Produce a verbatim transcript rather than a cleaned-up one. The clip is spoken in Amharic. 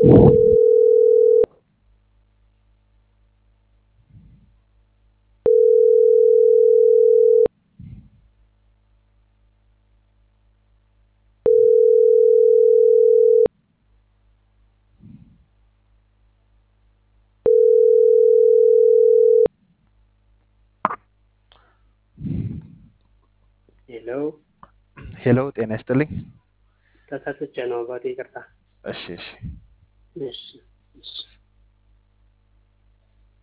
Hello. ሄሎ ጤና ይስጥልኝ ተሳስቼ ነው አባቴ ይቅርታ። እሺ እሺ እሺ እሺ